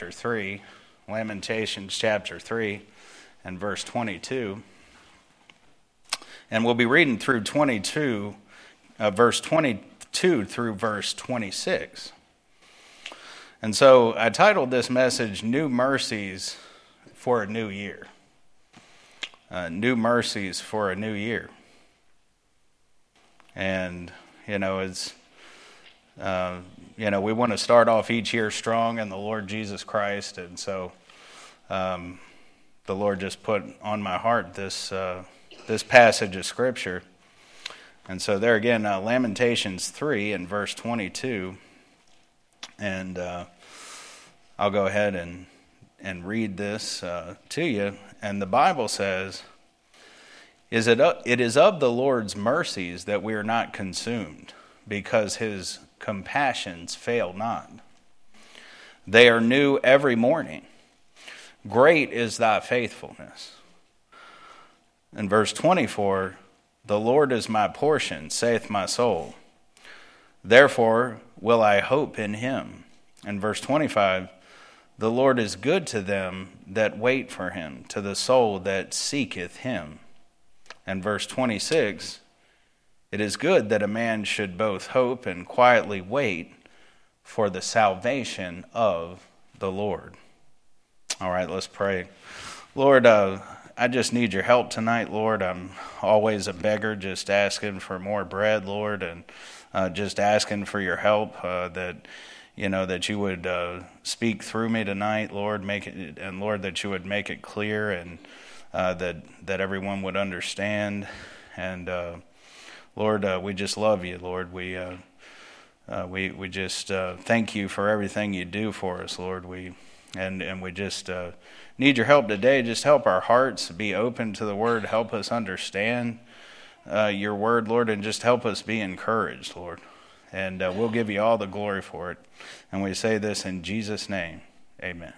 3, Lamentations chapter 3 and verse 22. And we'll be reading through verse 22 through verse 26. And so I titled this message, New Mercies for a New Year. New Mercies for a New Year. And, it's... we want to start off each year strong in the Lord Jesus Christ, and so the Lord just put on my heart this passage of Scripture. And so there again, Lamentations 3 and verse 22, and I'll go ahead and read this to you. And the Bible says, "It is of the Lord's mercies that we are not consumed, because His compassions fail not. They are new every morning. Great is thy faithfulness." In verse 24, "The Lord is my portion, saith my soul. Therefore will I hope in him." In verse 25, "The Lord is good to them that wait for him, to the soul that seeketh him." And verse 26, "It is good that a man should both hope and quietly wait for the salvation of the Lord." All right, let's pray. Lord, I just need your help tonight, Lord. I'm always a beggar, just asking for more bread, Lord, and just asking for your help, that you would speak through me tonight, Lord, and Lord, that you would make it clear, and that everyone would understand. And Lord, we just love you, Lord. We just thank you for everything you do for us, Lord. We just need your help today. Just help our hearts be open to the Word. Help us understand your Word, Lord, and just help us be encouraged, Lord. And we'll give you all the glory for it. And we say this in Jesus' name. Amen.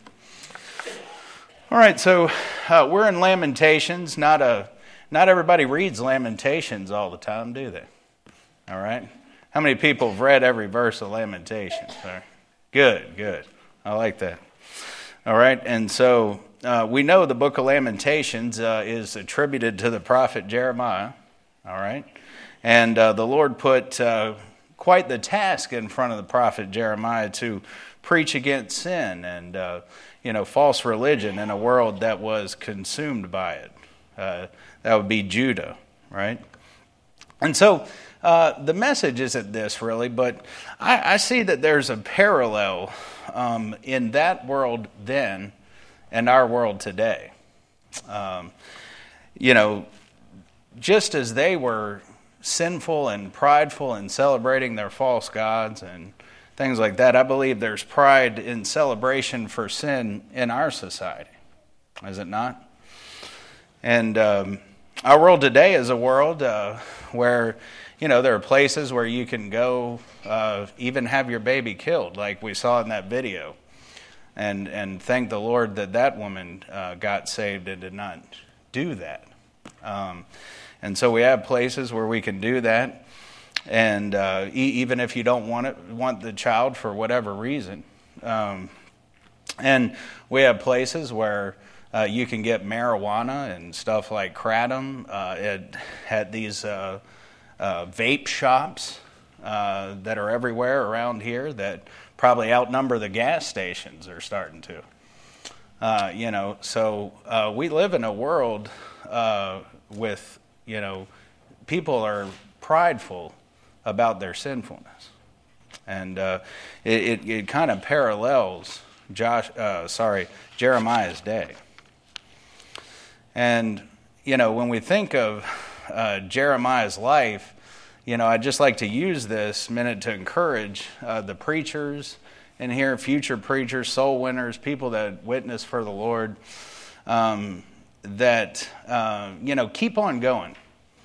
All right, so we're in Lamentations. Not everybody reads Lamentations all the time, do they? All right. How many people have read every verse of Lamentations? Good. I like that. All right, and so we know the book of Lamentations is attributed to the prophet Jeremiah. All right, and the Lord put quite the task in front of the prophet Jeremiah to preach against sin and false religion in a world that was consumed by it. That would be Judah, right? And so the message isn't this really, but I see that there's a parallel in that world then and our world today. Just as they were sinful and prideful and celebrating their false gods and things like that, I believe there's pride in celebration for sin in our society. Is it not? And our world today is a world where, there are places where you can go even have your baby killed, like we saw in that video. And thank the Lord that woman got saved and did not do that. And so we have places where we can do that. And even if you don't want the child for whatever reason. And we have places where you can get marijuana and stuff like kratom at these vape shops that are everywhere around here that probably outnumber the gas stations are starting to. So we live in a world with, people are prideful about their sinfulness. And it kind of parallels Jeremiah's day. And, when we think of Jeremiah's life, I'd just like to use this minute to encourage the preachers in here, future preachers, soul winners, people that witness for the Lord, that, keep on going.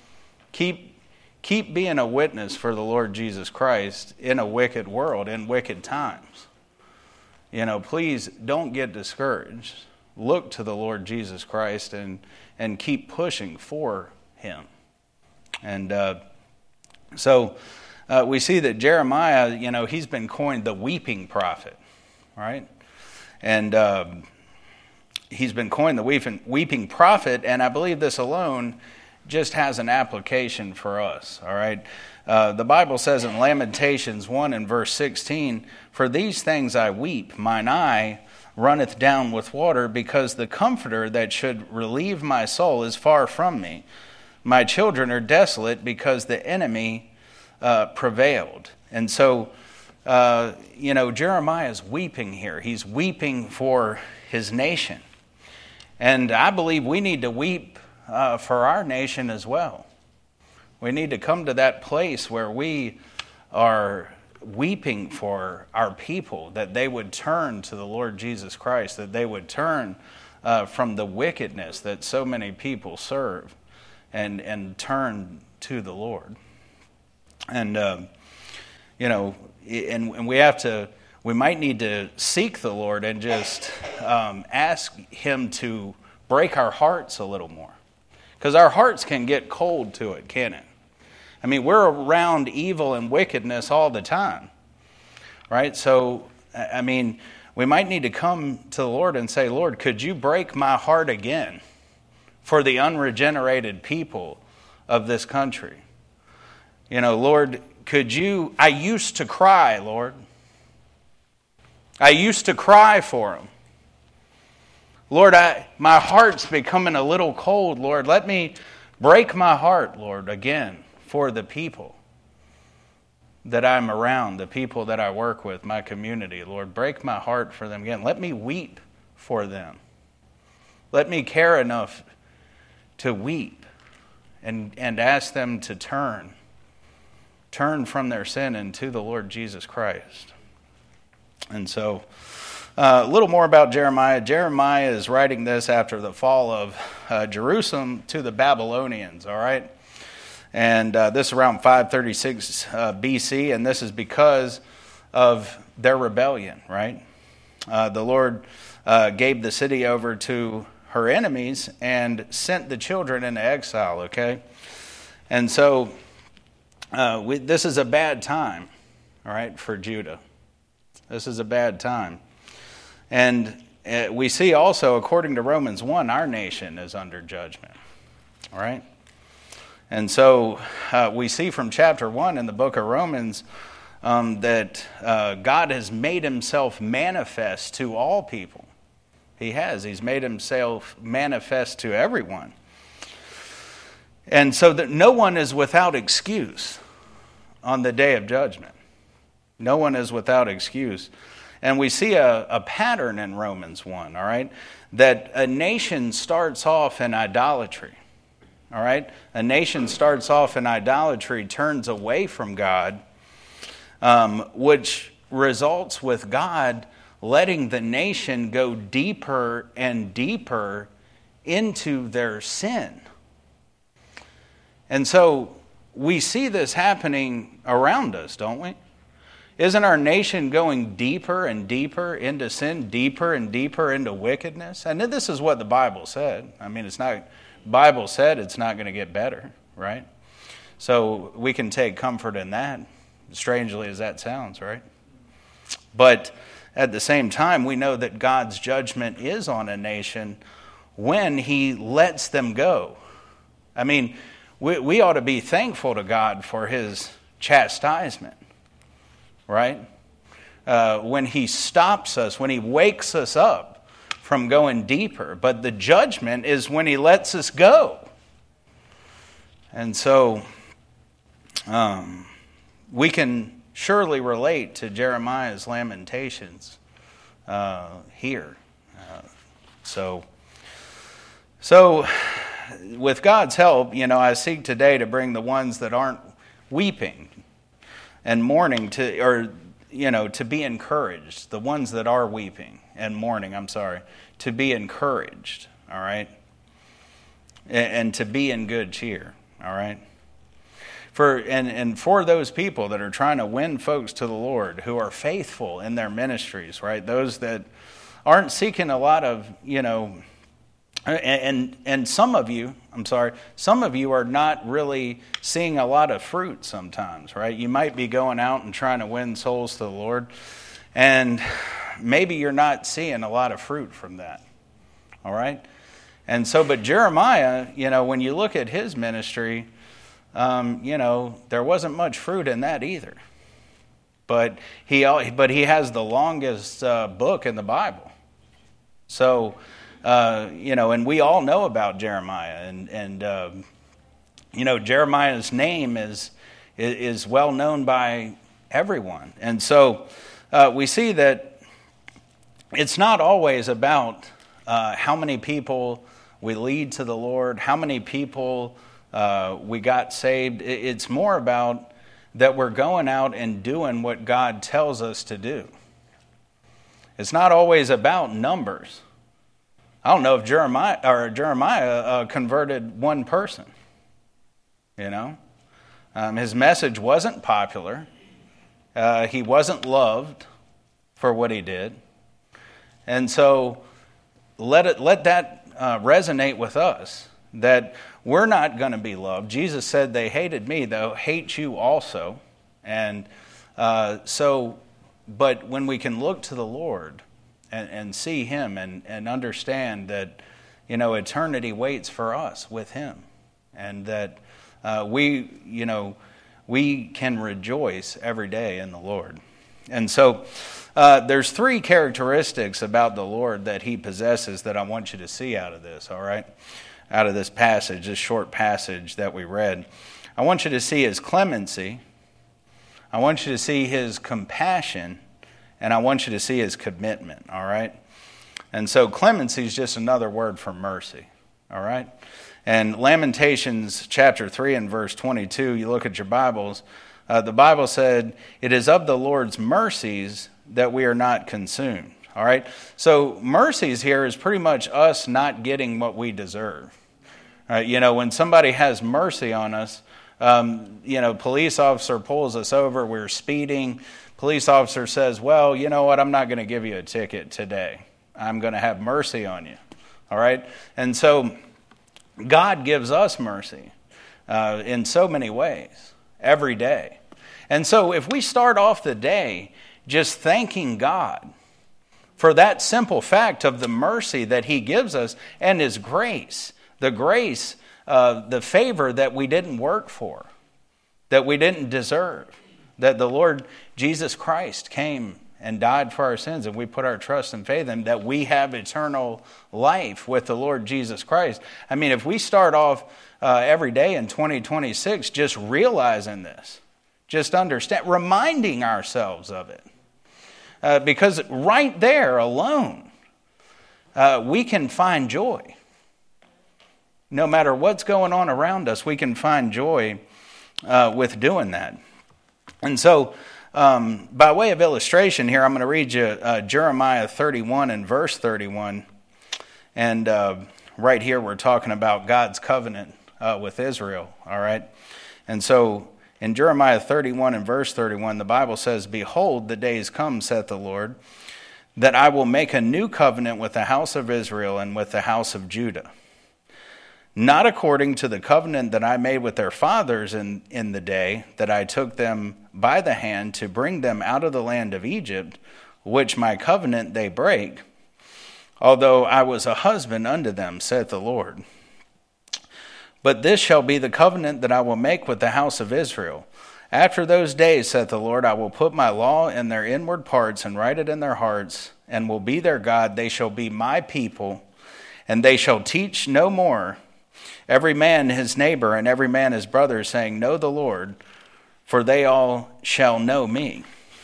Keep being a witness for the Lord Jesus Christ in a wicked world, in wicked times. Please don't get discouraged. Look to the Lord Jesus Christ and keep pushing for Him. And so we see that Jeremiah, he's been coined the weeping prophet, right? And he's been coined the weeping prophet, and I believe this alone just has an application for us, all right? The Bible says in Lamentations 1 and verse 16, "For these things I weep, mine eye runneth down with water, because the Comforter that should relieve my soul is far from me. My children are desolate, because the enemy prevailed." And so, Jeremiah is weeping here. He's weeping for his nation. And I believe we need to weep for our nation as well. We need to come to that place where we are weeping for our people, that they would turn to the Lord Jesus Christ, that they would turn from the wickedness that so many people serve and turn to the Lord. And, and we might need to seek the Lord and just ask Him to break our hearts a little more. Because our hearts can get cold to it, can't it? I mean, we're around evil and wickedness all the time, right? So, I mean, we might need to come to the Lord and say, "Lord, could you break my heart again for the unregenerated people of this country? Lord, I used to cry, Lord. I used to cry for them. Lord, my heart's becoming a little cold, Lord. Let me break my heart, Lord, again for the people that I'm around, the people that I work with, my community. Lord, break my heart for them again. Let me weep for them. Let me care enough to weep and ask them to turn from their sin and to the Lord Jesus Christ." And so, a little more about Jeremiah. Jeremiah is writing this after the fall of Jerusalem to the Babylonians, all right? And this is around 536 BC, and this is because of their rebellion, right? The Lord gave the city over to her enemies and sent the children into exile, okay? And so, this is a bad time, all right, for Judah. This is a bad time. And we see also, according to Romans 1, our nation is under judgment. All right? And so we see from chapter 1 in the book of Romans that God has made himself manifest to all people. He has. He's made himself manifest to everyone. And so that no one is without excuse on the day of judgment. No one is without excuse. And we see a pattern in Romans 1, all right, that a nation starts off in idolatry, all right? A nation starts off in idolatry, turns away from God, which results with God letting the nation go deeper and deeper into their sin. And so we see this happening around us, don't we? Isn't our nation going deeper and deeper into sin, deeper and deeper into wickedness? And this is what the Bible said. I mean, Bible said it's not going to get better, right? So we can take comfort in that, strangely as that sounds, right? But at the same time, we know that God's judgment is on a nation when he lets them go. I mean, we ought to be thankful to God for his chastisement. Right? When he stops us, when he wakes us up from going deeper. But the judgment is when he lets us go. And so we can surely relate to Jeremiah's lamentations here. So with God's help, I seek today to bring the ones that aren't weeping and mourning to be encouraged. The ones that are weeping and mourning, to be encouraged, all right? And to be in good cheer, all right? For those people that are trying to win folks to the Lord, who are faithful in their ministries, right? Those that aren't seeking a lot of, and some of you are not really seeing a lot of fruit sometimes, right? You might be going out and trying to win souls to the Lord, and maybe you're not seeing a lot of fruit from that. All right? And so, but Jeremiah, when you look at his ministry, there wasn't much fruit in that either. But he has the longest book in the Bible. So, and we all know about Jeremiah. And Jeremiah's name is well known by everyone. And so we see that it's not always about how many people we lead to the Lord, how many people we got saved. It's more about that we're going out and doing what God tells us to do. It's not always about numbers. I don't know if Jeremiah converted one person. His message wasn't popular. He wasn't loved for what he did. And so let that resonate with us, that we're not going to be loved. Jesus said, they hated me, they'll hate you also. And but when we can look to the Lord and see him and understand that, eternity waits for us with him, and that we can rejoice every day in the Lord. And so there's three characteristics about the Lord that he possesses that I want you to see out of this, all right? Out of this passage, this short passage that we read. I want you to see his clemency. I want you to see his compassion. And I want you to see his commitment, all right? And so clemency is just another word for mercy, all right? And Lamentations chapter 3 and verse 22, you look at your Bibles, the Bible said, it is of the Lord's mercies that we are not consumed. All right? So mercies here is pretty much us not getting what we deserve. All right? When somebody has mercy on us, police officer pulls us over, we're speeding. Police officer says, well, you know what, I'm not going to give you a ticket today. I'm going to have mercy on you. All right? And so God gives us mercy in so many ways, every day. And so if we start off the day just thanking God for that simple fact of the mercy that he gives us and his grace, the favor that we didn't work for, that we didn't deserve, that the Lord Jesus Christ came and died for our sins, and we put our trust and faith in him, that we have eternal life with the Lord Jesus Christ. I mean, if we start off every day in 2026 just realizing this, just understand, reminding ourselves of it, because right there alone, we can find joy. No matter what's going on around us, we can find joy with doing that. And so, by way of illustration here, I'm going to read you Jeremiah 31 and verse 31. And right here we're talking about God's covenant with Israel, all right? And so in Jeremiah 31 and verse 31, the Bible says, behold, the days come, saith the Lord, that I will make a new covenant with the house of Israel and with the house of Judah. Not according to the covenant that I made with their fathers in the day that I took them by the hand to bring them out of the land of Egypt, which my covenant they break, although I was a husband unto them, saith the Lord. But this shall be the covenant that I will make with the house of Israel. After those days, saith the Lord, I will put my law in their inward parts and write it in their hearts, and will be their God. They shall be my people, and they shall teach no more every man his neighbor and every man his brother, saying, know the Lord, for they all shall know me.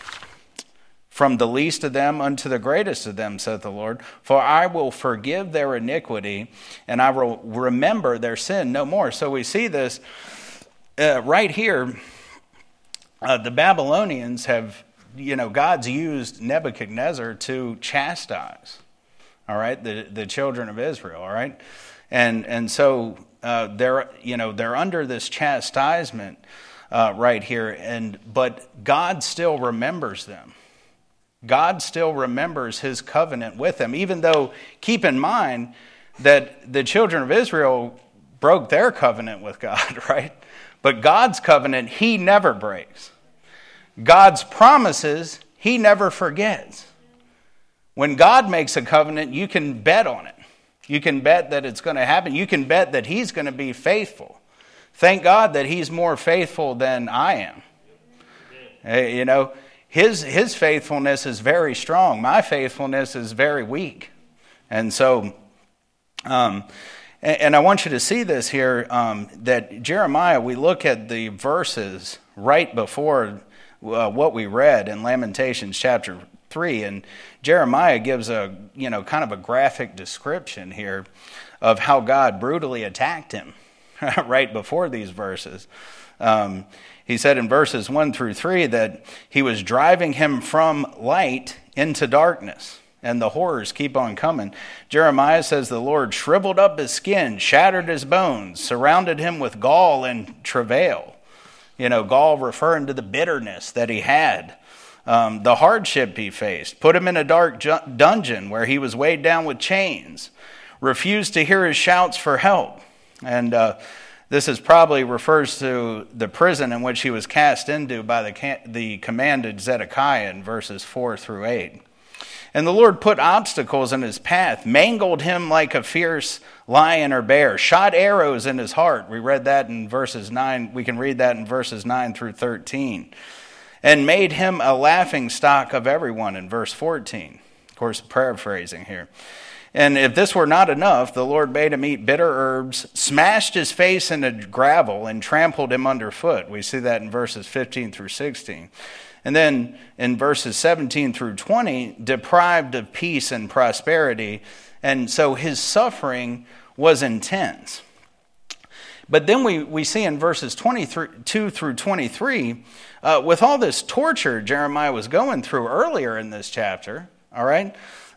From the least of them unto the greatest of them, saith the Lord, for I will forgive their iniquity, and I will remember their sin no more. So we see this right here. The Babylonians have, God's used Nebuchadnezzar to chastise, all right, the children of Israel, all right? And so they're under this chastisement right here, but God still remembers them. God still remembers his covenant with them, even though, keep in mind that the children of Israel broke their covenant with God, right? But God's covenant, he never breaks. God's promises, he never forgets. When God makes a covenant, you can bet on it. You can bet that it's going to happen. You can bet that he's going to be faithful. Thank God that he's more faithful than I am. You know, his faithfulness is very strong. My faithfulness is very weak. And so, and I want you to see this here, that Jeremiah, we look at the verses right before what we read in Lamentations chapter 3, and Jeremiah gives a, kind of a graphic description here of how God brutally attacked him right before these verses. He said in verses 1 through 3 that he was driving him from light into darkness, and the horrors keep on coming. Jeremiah says the Lord shriveled up his skin, shattered his bones, surrounded him with gall and travail. Gall referring to the bitterness that he had, the hardship he faced, put him in a dark dungeon where he was weighed down with chains, refused to hear his shouts for help. And this is probably refers to the prison in which he was cast into by the commanded Zedekiah in verses 4 through 8. And the Lord put obstacles in his path, mangled him like a fierce lion or bear, shot arrows in his heart. We read that in verses 9. We can read that in verses 9 through 13. And made him a laughing stock of everyone in verse 14. Of course, paraphrasing here. And if this were not enough, the Lord bade him eat bitter herbs, smashed his face into gravel, and trampled him underfoot. We see that in verses 15 through 16. And then in verses 17 through 20, deprived of peace and prosperity. And so his suffering was intense. But then we see in verses 22 through 23, with all this torture Jeremiah was going through earlier in this chapter, all right,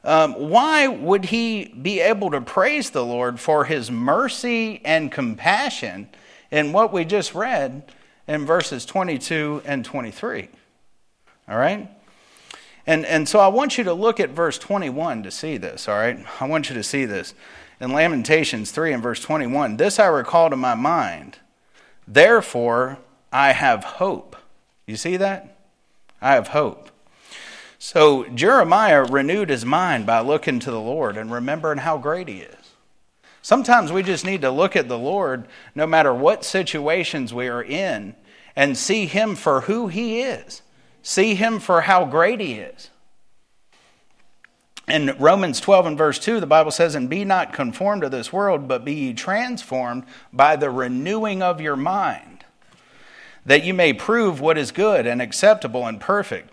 why would he be able to praise the Lord for his mercy and compassion in what we just read in verses 22 and 23? All right? And so I want you to look at verse 21 to see this, all right? I want you to see this. In Lamentations 3 and verse 21, this I recall to my mind, therefore I have hope. You see that? I have hope. So Jeremiah renewed his mind by looking to the Lord and remembering how great he is. Sometimes we just need to look at the Lord no matter what situations we are in and see him for who he is. See him for how great he is. In Romans 12 and verse 2, the Bible says, and be not conformed to this world, but be ye transformed by the renewing of your mind, that you may prove what is good and acceptable and perfect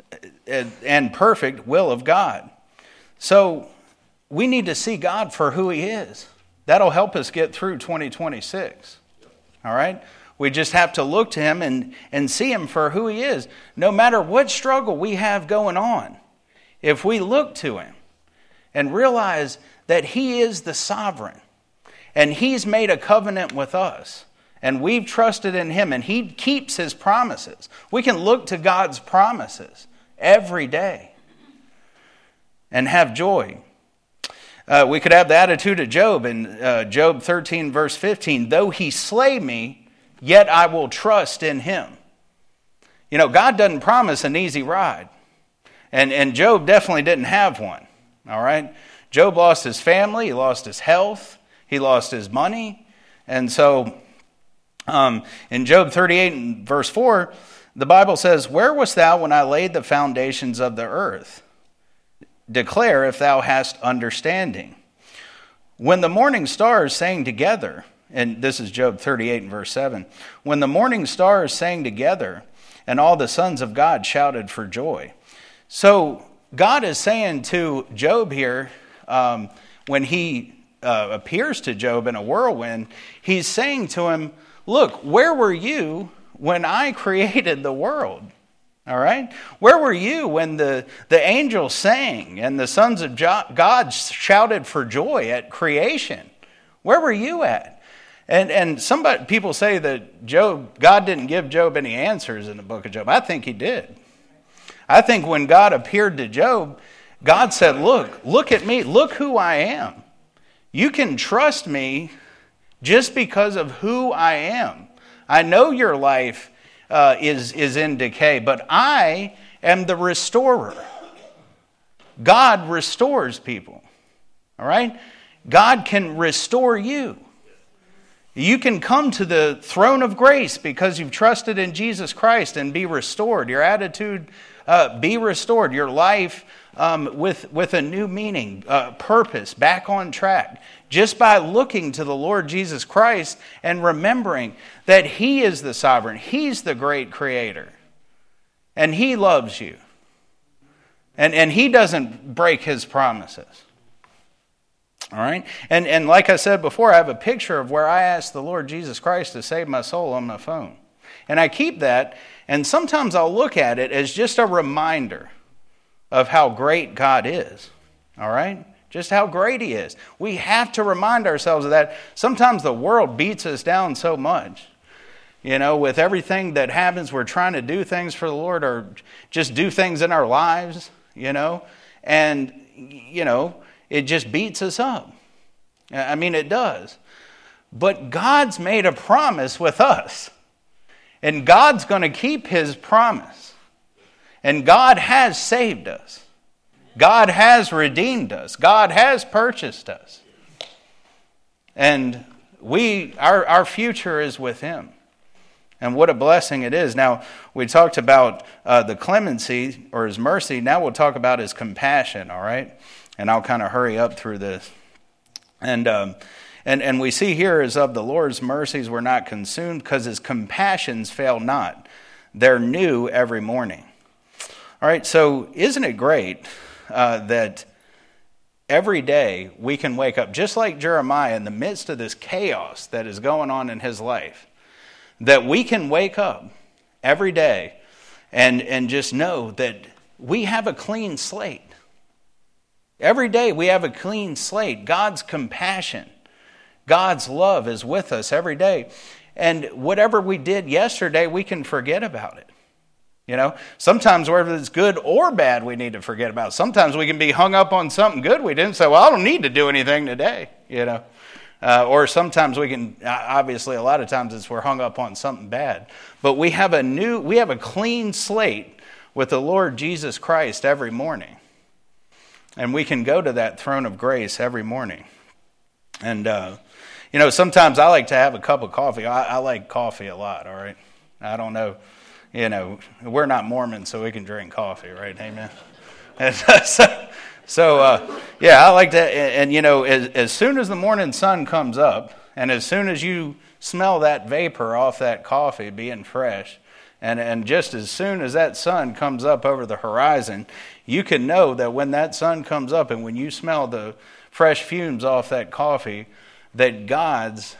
will of God. So we need to see God for who he is. That'll help us get through 2026. All right? We just have to look to him and see him for who he is. No matter what struggle we have going on, if we look to him and realize that he is the sovereign and he's made a covenant with us and we've trusted in him and he keeps his promises, we can look to God's promises every day and have joy. We could have the attitude of Job in Job 13 verse 15, though he slay me, yet I will trust in him. God doesn't promise an easy ride. And Job definitely didn't have one, all right? Job lost his family, he lost his health, he lost his money. And so in Job 38 and verse 4, the Bible says, where wast thou when I laid the foundations of the earth? Declare if thou hast understanding. When the morning stars sang together, and this is Job 38 and verse 7, when the morning stars sang together, and all the sons of God shouted for joy. So God is saying to Job here, when he appears to Job in a whirlwind, he's saying to him, look, where were you when I created the world? All right? Where were you when the angels sang and the sons of God shouted for joy at creation? Where were you at? And people say that God didn't give Job any answers in the book of Job. I think he did. I think when God appeared to Job, God said, look at me, look who I am. You can trust me just because of who I am. I know your life is in decay, but I am the restorer. God restores people. All right? God can restore you. You can come to the throne of grace because you've trusted in Jesus Christ and be restored. Your attitude be restored. Your life with a new meaning, purpose, back on track. Just by looking to the Lord Jesus Christ and remembering that He is the sovereign. He's the great creator. And He loves you. And He doesn't break His promises. All right? And like I said before, I have a picture of where I asked the Lord Jesus Christ to save my soul on my phone. And I keep that, and sometimes I'll look at it as just a reminder of how great God is. All right? Just how great He is. We have to remind ourselves of that. Sometimes the world beats us down so much. You know, with everything that happens, we're trying to do things for the Lord or just do things in our lives, you know. And, you know, it just beats us up. I mean, it does. But God's made a promise with us. And God's going to keep His promise. And God has saved us. God has redeemed us. God has purchased us. And our future is with Him. And what a blessing it is. Now, we talked about the clemency or His mercy. Now we'll talk about His compassion, all right? And I'll kind of hurry up through this. And we see here is of the Lord's mercies were not consumed because His compassions fail not. They're new every morning. All right, so isn't it great that every day we can wake up, just like Jeremiah, in the midst of this chaos that is going on in his life, that we can wake up every day and just know that we have a clean slate. Every day we have a clean slate. God's compassion, God's love is with us every day. And whatever we did yesterday, we can forget about it. You know, sometimes whether it's good or bad, we need to forget about it. Sometimes we can be hung up on something good we didn't say, well, I don't need to do anything today, you know. Or sometimes we can, obviously a lot of times it's we're hung up on something bad. But we have a clean slate with the Lord Jesus Christ every morning. And we can go to that throne of grace every morning. And, you know, sometimes I like to have a cup of coffee. I like coffee a lot, all right? I don't know, you know, we're not Mormons, so we can drink coffee, right? Amen. And So, yeah, I like that. And, you know, as soon as the morning sun comes up, and as soon as you smell that vapor off that coffee being fresh, and just as soon as that sun comes up over the horizon, you can know that when that sun comes up and when you smell the fresh fumes off that coffee, that God's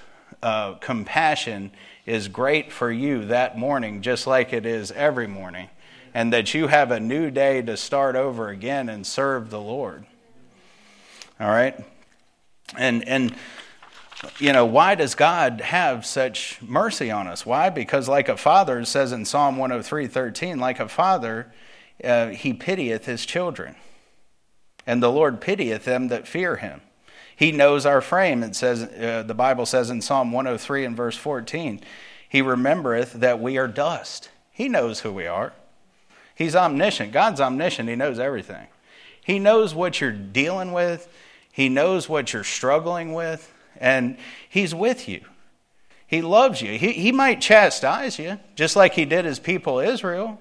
compassion is great for you that morning, just like it is every morning. And that you have a new day to start over again and serve the Lord. All right? And you know, why does God have such mercy on us? Why? Because like a father, it says in Psalm 103:13, like a father, He pitieth His children. And the Lord pitieth them that fear Him. He knows our frame. It says, the Bible says in Psalm 103 and verse 14, He remembereth that we are dust. He knows who we are. He's omniscient. God's omniscient. He knows everything. He knows what you're dealing with. He knows what you're struggling with. And He's with you. He loves you. He might chastise you, just like He did His people Israel.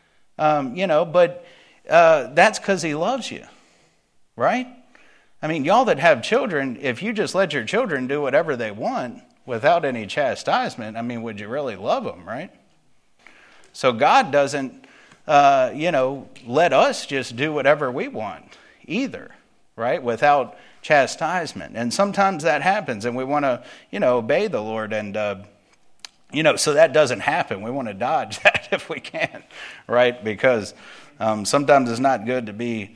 You know, but that's because He loves you. Right? I mean, y'all that have children, if you just let your children do whatever they want without any chastisement, I mean, would you really love them, right? So God doesn't you know, let us just do whatever we want either, right? Without chastisement. And sometimes that happens and we want to, you know, obey the Lord and, you know, so that doesn't happen. We want to dodge that if we can, right? Because sometimes it's not good to be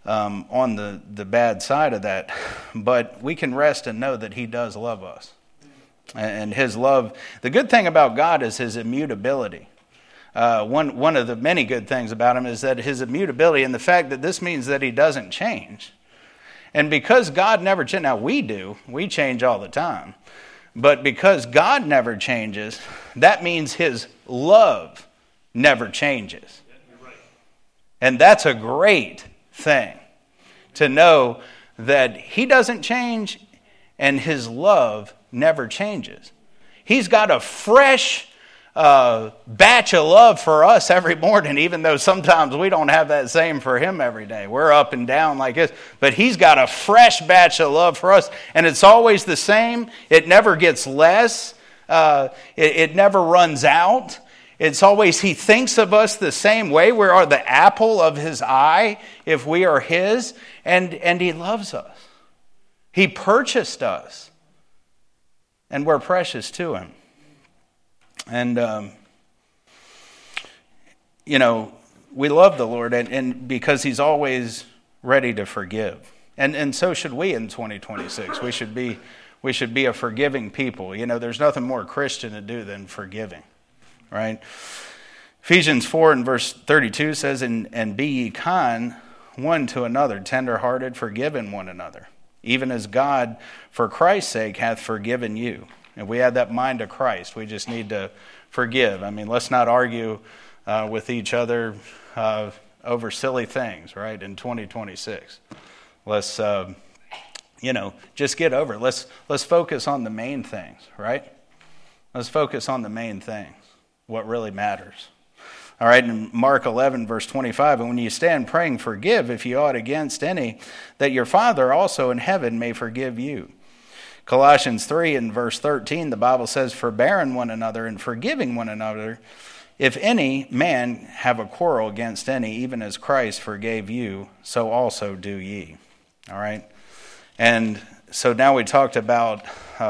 on the bad side of that. But we can rest and know that He does love us. And His love, the good thing about God is His immutability. One of the many good things about Him is that His immutability and the fact that this means that He doesn't change. And because God never changes, now we change all the time. But because God never changes, that means His love never changes. And that's a great thing. to know that he doesn't change and his love never changes. He's got a fresh batch of love for us every morning, even though sometimes we don't have that same for him every day. We're up and down like this. But he's got a fresh batch of love for us, and it's always the same. It never gets less. It never runs out. It's always, he thinks of us the same way. We are the apple of his eye if we are his, and he loves us. He purchased us, and we're precious to him. And, we love the Lord, and because he's always ready to forgive. And so should we in 2026. We should be a forgiving people. There's nothing more Christian to do than forgiving, right? Ephesians 4 and verse 32 says, And be ye kind one to another, tenderhearted, forgiving one another, even as God, for Christ's sake, hath forgiven you. If we have that mind of Christ, we just need to forgive. Let's not argue with each other over silly things, right, in 2026. Let's, just get over it. Let's focus on the main things, right? Let's focus on the main things, what really matters. All right, in Mark 11, verse 25, And when you stand praying, forgive if you ought against any, that your Father also in heaven may forgive you. Colossians 3 and verse 13, the Bible says, Forbearing one another and forgiving one another, if any man have a quarrel against any, even as Christ forgave you, so also do ye. All right? And so now we talked about,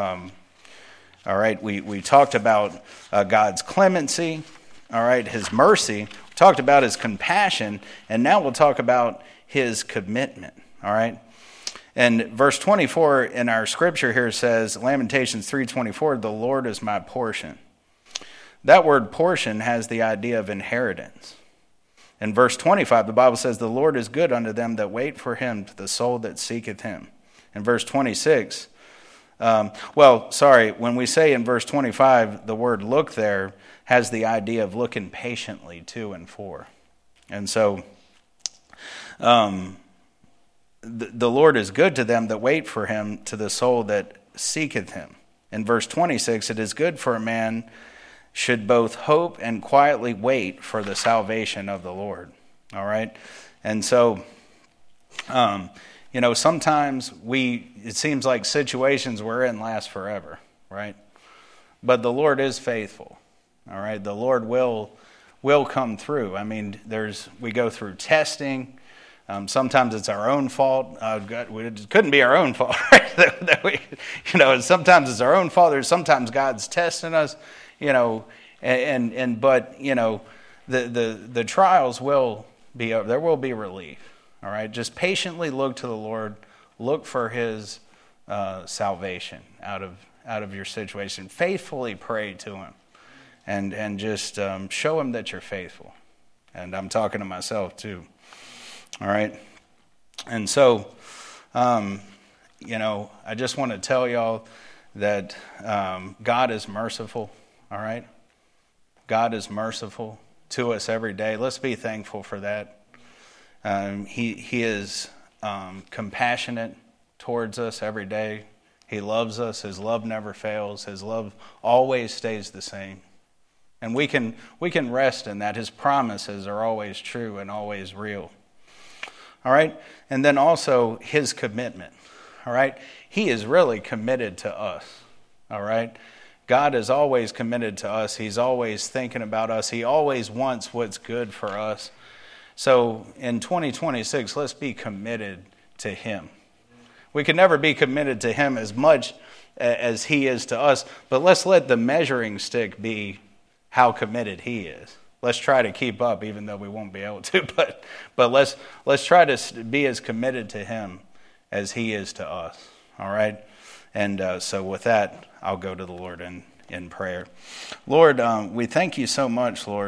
we talked about God's clemency, all right, his mercy. We talked about his compassion, and now we'll talk about his commitment, all right? And verse 24 in our scripture here says, Lamentations 3:24, the Lord is my portion. That word portion has the idea of inheritance. In verse 25, the Bible says, the Lord is good unto them that wait for him, to the soul that seeketh him. In verse 26, when we say in verse 25, the word look there has the idea of looking patiently to and for. And so, the Lord is good to them that wait for him, to the soul that seeketh him. In verse 26, it is good for a man should both hope and quietly wait for the salvation of the Lord. All right? And so, sometimes it seems like situations we're in last forever, right? But the Lord is faithful. All right? The Lord will come through. We go through testing. Sometimes it's our own fault. It couldn't be our own fault, right? Sometimes it's our own fault. Sometimes God's testing us, but the trials will be over. There will be relief. All right, just patiently look to the Lord. Look for his salvation out of your situation. Faithfully pray to him, and just show him that you're faithful. And I'm talking to myself too. All right. And so, I just want to tell y'all that God is merciful. All right. God is merciful to us every day. Let's be thankful for that. He is compassionate towards us every day. He loves us. His love never fails. His love always stays the same. And we can rest in that. His promises are always true and always real. All right? And then also his commitment. All right? He is really committed to us. All right? God is always committed to us. He's always thinking about us. He always wants what's good for us. So in 2026, let's be committed to him. We can never be committed to him as much as he is to us, but let's let the measuring stick be how committed he is. Let's try to keep up, even though we won't be able to. But let's try to be as committed to him as he is to us. All right? And so with that, I'll go to the Lord in prayer. Lord, we thank you so much, Lord.